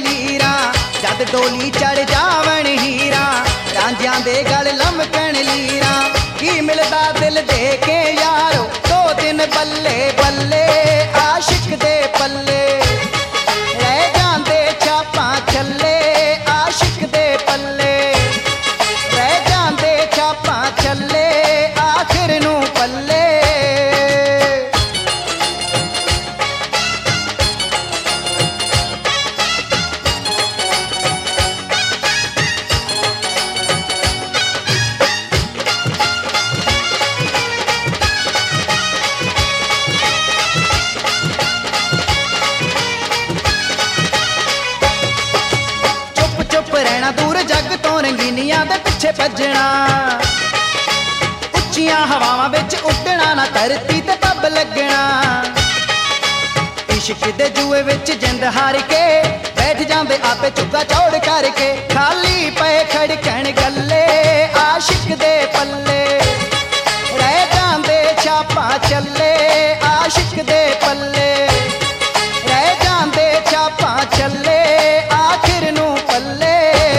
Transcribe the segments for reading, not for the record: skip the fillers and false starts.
Lira, जद डोली चढ़ जावन हीरा, रांझियां दे गल लमकन लीरा। की मिलदा दिल दे के यारो, 2 दिन बल्ले बल्ले आशिक दे पल्ले, रह जांदे छापां छल्ले आशिक दे पल्ले, रह जांदे छापां छल्ले आखिर नूं पल्ले। रहना दूर जग तो रंगीनियां दे पिछे भजना, उच्चियां हवावां विच उड्डना, ना धरती ते तब लगना। इश्क दे जुए विच जिंद हार के बैठ जांदे आपे चुक्का चौड़ करके, खाली पे खड़कन गल्ले आशिक दे पल्ले, रह जांदे छापां चल्ले आशिक दे पल्ले, रह जांदे छापां चल्ले आखिर नूं पल्ले।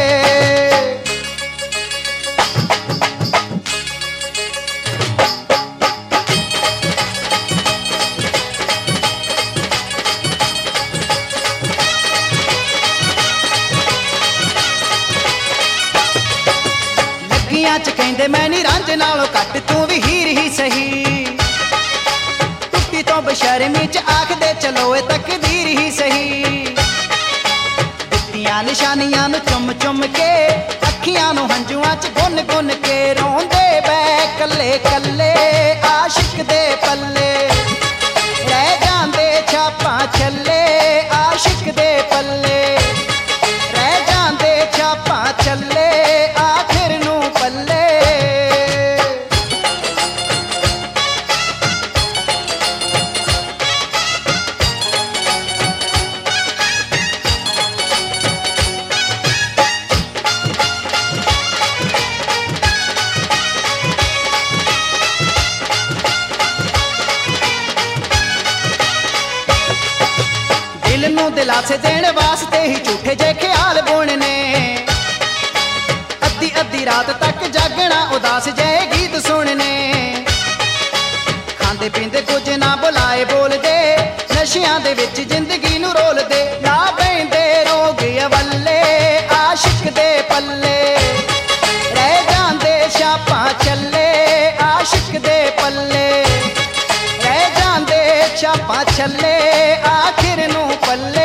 च कहंदे मैं नी रांझ नालों घट तू भी हीर ही सही, टुट्टी तो बशर्मी च आखदे चलो ए तकदीर ही सही। दित्तियां निशानियां नूं चुम चुम के, अखियां नूं हंजुआं च गुन गुन के, रोंदे बै कल्ले कल्ले आशिक दे पल्ले, रह जांदे छापां छल्ले आशिक दे पल्ले, रह जांदे छापां छल्ले आखिर नूं पल्ले। दिल नूं दिलासे देण वास्ते ही झूठे जे ख्याल बुनने, अद्धी अद्धी रात तक जागना उदास जे गीत सुनने। खांदे पींदे कुछ ना बुलाए बोलदे, नशियां दे विच जिंदगी नूं रोलदे, ना पैंदे रोग अवल्ले आशिक दे पल्ले, रह जांदे छापां छल्ले आशिक दे पल्ले, रह जांदे छापां छल्ले आखिर नूं पल्ले।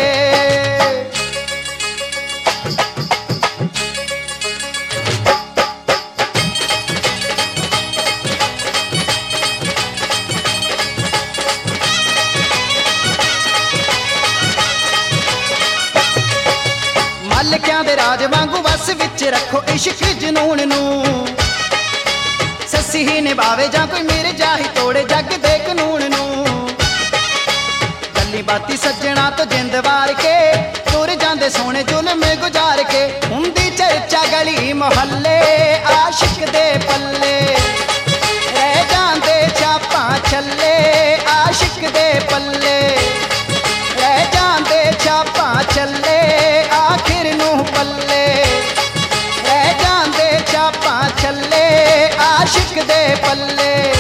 मलकियां दे राज वांगू बस विच रखो इश्क जनून नूं, सस्सी ही निभावे जां कोई मिर्जा ही तोड़े जग दे कानून नूं। गल्ली बाती सज्जणा तो जिंद वार के, तुर जांदे सोने जुल्म गुजार के, हुंदी चर्चा गली मोहल्ले आशिक दे पल्ले, रह जांदे छापां छल्ले आशिक दे पल्ले, रह जांदे छापां छल्ले आखिर नूं पल्ले, रह जांदे छापां छल्ले आशिक दे पल्ले।